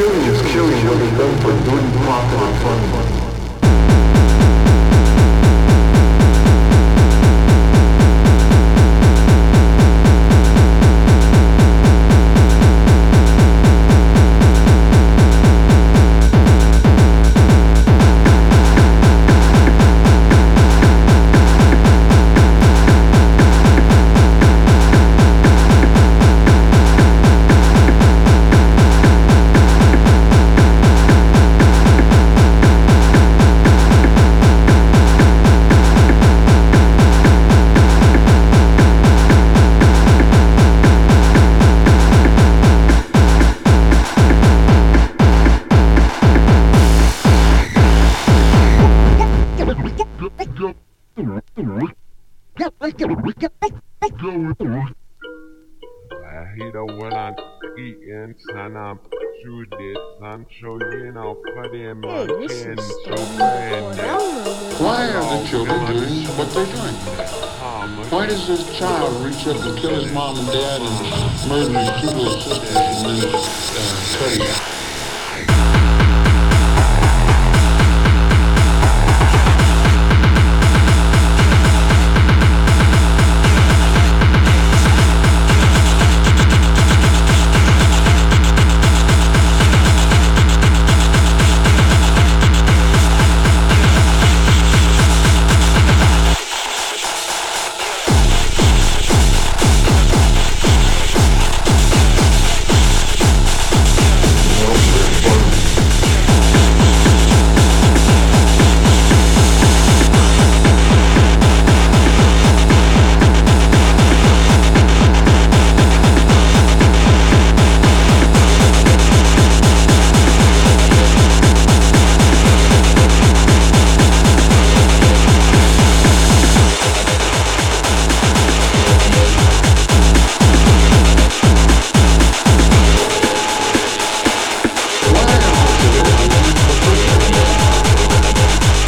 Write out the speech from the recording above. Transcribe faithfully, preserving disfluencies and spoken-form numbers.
killing is killing what is done for good, profit, and fun. Hida when eating, son, I'm Judith, Sancho, you know, for them, Hey, my this kin, is so stolen friend. for downloading. Why are the children doing what they're doing? Why does this child reach up and kill his mom and dad and murder his two little sisters and then uh, cut his